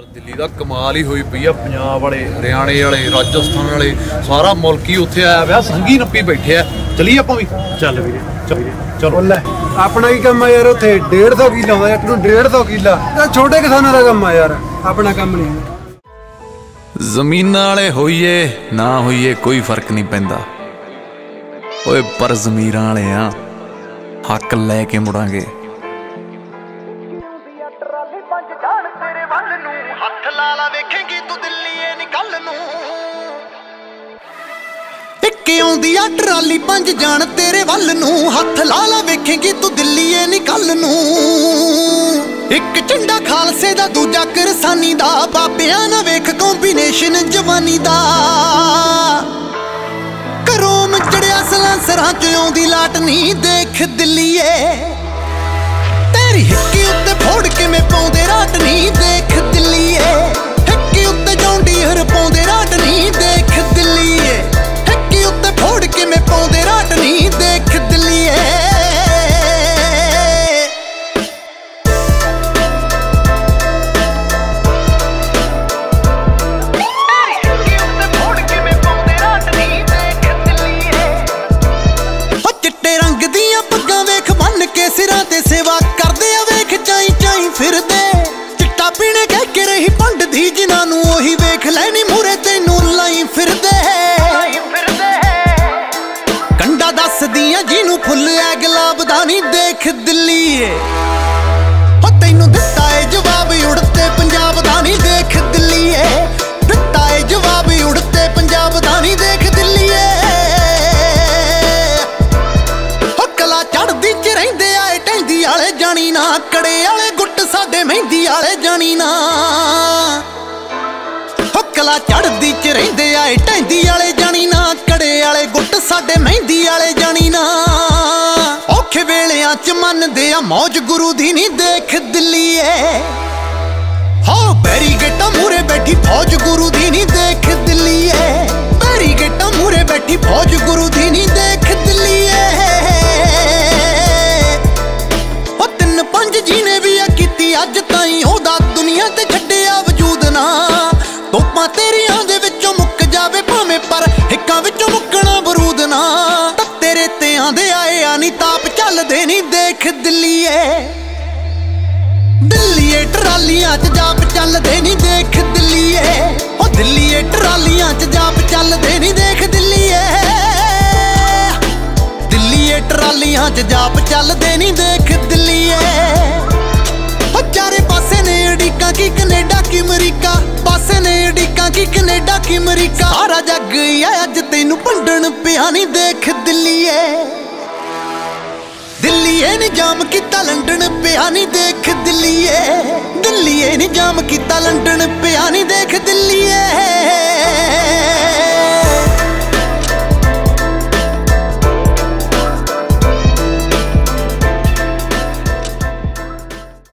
ਦਿੱਲੀ ਦਾ ਕਮਾਲ ਹੀ ਹੋਈ ਪਈ ਆ। ਪੰਜਾਬ ਵਾਲੇ, ਹਰਿਆਣੇ ਵਾਲੇ, ਰਾਜਸਥਾਨ ਵਾਲੇ, ਸਾਰਾ ਮੁਲਕ ਹੀ ਉੱਥੇ ਆਇਆ ਪਿਆ, ਸੰਗੀ ਨੱਪੀ ਬੈਠੇ ਆ। ਚਲੀਏ ਆਪਾਂ ਵੀ। ਚੱਲ ਵੀਰੇ, ਚੱਲ ਵੀਰੇ, ਚਲੋ। ਲੈ ਆਪਣਾ ਕੀ ਕੰਮ ਆ ਯਾਰ, ਉੱਥੇ 150 ਕਿੱਲਾ ਆਉਂਦਾ, ਇੱਕ ਨੂੰ 150 ਕਿੱਲਾ। ਇਹ ਛੋਟੇ ਕਿਸਾਨਾਂ ਦਾ ਕੰਮ ਆ ਯਾਰ, ਆਪਣਾ ਕੰਮ ਨਹੀਂ। ਜ਼ਮੀਨਾਂ ਵਾਲੇ ਹੋਈਏ ਨਾ ਹੋਈਏ ਕੋਈ ਫਰਕ ਨਹੀਂ ਪੈਂਦਾ ਓਏ, ਪਰ ਜ਼ਮੀਰਾਂ ਵਾਲੇ ਆ, ਹੱਕ ਲੈ ਕੇ ਮੁੜਾਂਗੇ। ਹੱਥ ਲਾ ਲਾ ਵੇਖੇਂਗੀ ਤੂੰ ਦਿੱਲੀਏ ਨੀ ਕੱਲ ਨੂੰ। ਇੱਕ ਆਉਂਦੀ ਆ ਟਰਾਲੀ 5 ਜਾਣ ਤੇਰੇ ਵੱਲ ਨੂੰ। ਹੱਥ ਲਾ ਲਾ ਵੇਖੇਂਗੀ ਤੂੰ ਦਿੱਲੀਏ ਨੀ ਕੱਲ ਨੂੰ। ਇੱਕ ਝੰਡਾ ਖਾਲਸੇ ਦਾ, ਦੂਜਾ ਕਿਰਸਾਨੀ ਦਾ। ਬਾਬਿਆਂ ਨਾ ਵੇਖ ਕੰਬੀਨੇਸ਼ਨ ਜਵਾਨੀ ਦਾ। ਕਰੋਮ ਚੜਿਆ ਸਲਾਂਸਰਾਂ ਚ ਆਉਂਦੀ ਲਾਟ ਨੀ। ਦੇਖ ਦਿੱਲੀਏ ਤੇਰੀ ਹਿੱਕੀ ਉੱਤੇ ਫੋੜ ਕਿਵੇਂ ਪਾਉਂਦੇ ਰਾਟ ਨੀ। ਦੇਖ ਦਿੱਲੀਏ ਹਿੱਕੀ ਉੱਤੇ ਜੌਂਡੀ ਹਰ ਪਾਉਂਦੇ ਰਾਟ ਨੀ। ਦੇਖ ਦਿੱਲੀਏ ਹਿੱਕੀ ਉੱਤੇ ਫੋੜ ਕਿਵੇਂ ਪਾਉਂਦੇ ਰਾਟ ਨੀ। ਦੇਖ ਦਿੱਲੀਏ ਸਿਰਾਂ ਤੇ ਸੇਵਾ ਕਰਦੇ ਆ, ਵੇਖ ਚਾਈ ਚਾਈ ਫਿਰਦੇ। ਚਿੱਟਾ ਪੀਣੇ ਕਹਿ ਕੇ ਰਹੀ ਪੰਡਦੀ, ਜਿਨ੍ਹਾਂ ਨੂੰ ਉਹੀ ਵੇਖ ਲੈਣੀ ਮੂਰੇ ਤੈਨੂੰ ਲਾਈ ਫਿਰਦੇ। ਕੰਡਾ ਦੱਸਦੀਆਂ ਜਿਹਨੂੰ ਫੁੱਲ ਐ ਗੁਲਾਬ ਦਾ ਨੀ। ਦੇਖ ਦਿੱਲੀਏ ਹੋ ਤੈਨੂੰ ਦਿੱਤਾ ਏ ਜਵਾਬ ਉੜਤੇ ਪੰਜਾਬ ਦਾ ਨੀ। ਦੇਖ ਦਿੱਲੀਏ ਦਿੱਤਾ ਏ ਜਵਾਬ ਉੜਤੇ ਪੰਜਾਬ ਦਾ ਨੀ। ਦੇਖ ਦਿੱਲੀਏ ਹੋ ਕਲਾ ਚੜਦੀ ਚ ਰਹਿੰਦੇ ਟਹਿੰਦੀ ਵਾਲੇ ਜਾਣੀ ਨਾ। ਕੜੇ ਵਾਲੇ ਗੁੱਟ ਸਾਡੇ ਮਹਿੰਦੀ ਵਾਲੇ ਜਾਣੀ ਨਾ। ਹੁਕਲਾ ਚੜਦੀ ਚ ਰਹਿੰਦੇ ਆਏ ਟਹਿੰਦੀ ਵਾਲੇ ਜਾਣੀ ਨਾ। ਕੜੇ ਵਾਲੇ ਗੁੱਟ ਸਾਡੇ ਮਹਿੰਦੀ ਵਾਲੇ ਜਾਣੀ ਨਾ। ਔਖੇ ਵੇਲਿਆਂ ਚ ਮੰਨਦੇ ਆ ਮੌਜ ਗੁਰੂ ਦੀ ਨੀ। ਦੇਖ ਦਿੱਲੀਏ ਹੋ ਬੈਰੀਗੇਟਾਂ ਮੂਰੇ ਬੈਠੀ ਫੌਜ ਗੁਰੂ ਦੀ ਨੀ। ਦੇਖ ਦਿੱਲੀਏ ਬੈਰੀਗੇਟਾਂ ਮੂਰੇ ਬੈਠੀ ਫੌਜ ਗੁਰੂ ਦੀ ਨੀ। ਦੇਖ ਦਿੱਲੀਏ 5 ਜੀਨੇ ਵੀ ਆ ਕੀਤੀ ਅੱਜ ਤਾਈਂ ਉਹਦਾ ਦੁਨੀਆ ਤੇ ਛੱਡਿਆ ਵਜੂਦ ਨਾ। ਤੋਪਾਂ ਤੇਰੀਆਂ ਦੇ ਵਿੱਚੋਂ ਮੁੱਕ ਜਾਵੇ ਭਾਵੇਂ, ਪਰ ਹਿੱਕਾਂ ਵਿੱਚੋਂ ਮੁੱਕਣਾ ਬਰੂਦ ਨਾ। ਤਾਂ ਤੇਰੇ ਤੇ ਆਂਦੇ ਆਏ ਆ ਨੀ ਤਾਪ ਚੱਲਦੇ ਨੀ। ਦੇਖ ਦਿੱਲੀਏ ਦਿੱਲੀਏ ਟਰਾਲੀਆਂ ਚ ਜਾਪ ਚੱਲਦੇ ਨੀ। ਦੇਖ ਦਿੱਲੀਏ ਉਹ ਦਿੱਲੀਏ ਟਰਾਲੀਆਂ ਚ ਜਾਪ ਚੱਲਦੇ ਨੀ। ਦੇਖ ਦਿੱਲੀਏ ਦਿੱਲੀਏ ਟਰਾਲੀਆਂ ਚ ਜਾਪ ਚੱਲਦੇ ਨੀ। ਦੇਖ ਦਿੱਲੀਏ ਉਹ ਚਾਰੇ ਪਾਸੇ ਨੇ ਅੜੀਕਾਂ ਕੀ ਕੈਨੇਡਾ ਕੀ ਅਮਰੀਕਾ। ਪਾਸੇ ਨੇ ਅੜੀਕਾਂ ਕੀ ਕੈਨੇਡਾ ਕੀ ਅਮਰੀਕਾ। ਸਾਰਾ ਜੱਗ ਆ ਅੱਜ ਤੈਨੂੰ ਭੰਡਣ ਪਿਆ ਨੀ। ਦੇਖ ਦਿੱਲੀਏ ਦਿੱਲੀਏ ਨੀ ਜਾਮ ਕੀਤਾ ਲੰਡਨ ਪਿਆ ਨੀ। ਦੇਖ ਦਿੱਲੀਏ ਦਿੱਲੀਏ ਨੀ ਜਾਮ ਕੀਤਾ ਲੰਡਨ ਪਿਆ ਨੀ। ਦੇਖ ਦਿੱਲੀਏ